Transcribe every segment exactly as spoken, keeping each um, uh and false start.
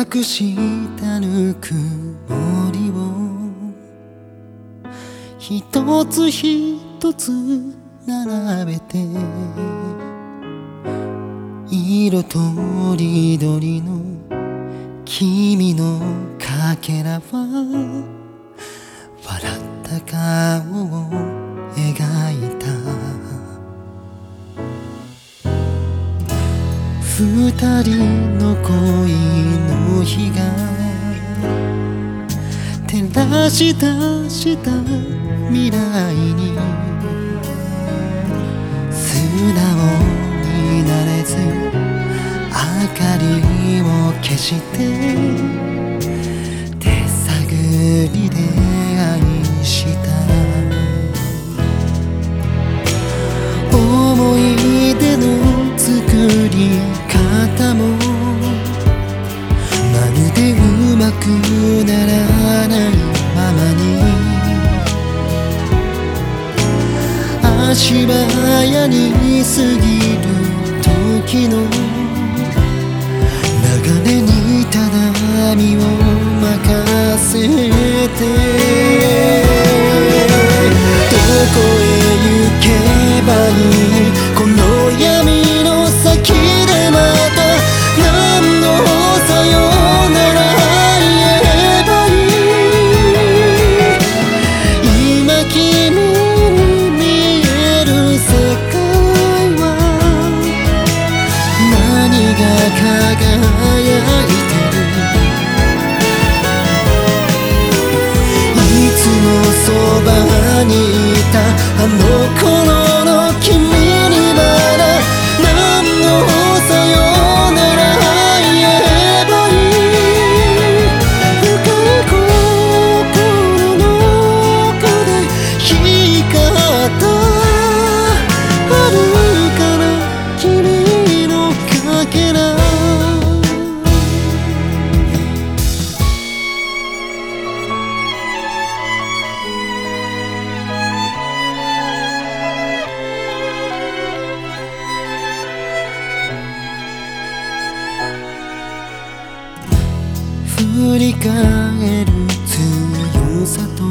隠したぬくもりを一つ一つ並べて、色とりどりの君のかけらは笑った顔を描いた。二人の恋の火が照らし出した未来に素直になれず明かりを消して手探りで愛した思い出の作り方もまるでうまくならないままに足早に過ぎる時の流れにただ身を任せてどこへ行けばいいこの闇の先でまた何のさよなら言えばいい今君に見える世界は何が輝いてるいつもそばにいたあの頃の君にまだ何のさよなら言えばいい深い心の中で光ったあるから君のかけら振り返る強さと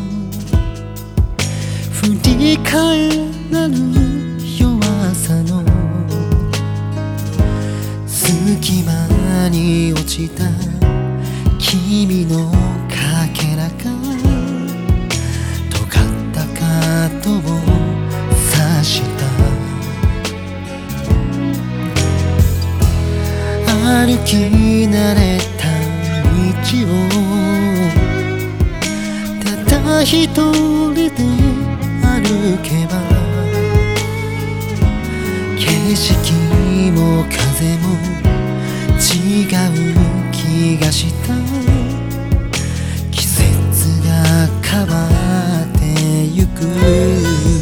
振り返らぬ弱さの隙間に落ちた君のかけらが尖ったカットを刺した歩き慣れた道をただ一人で歩けば景色も風も違う気がした季節が変わってゆく